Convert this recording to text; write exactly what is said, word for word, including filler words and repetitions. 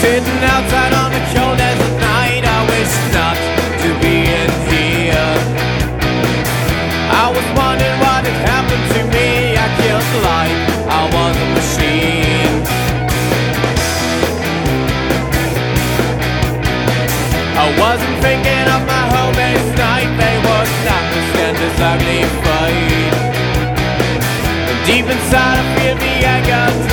Sitting outside on the cold as the night, I wish not to be in here. I was wondering what had happened to me. I killed life, I was a machine. I wasn't thinking of my homies night. They would not withstand this ugly fight. Deep inside I feel the anger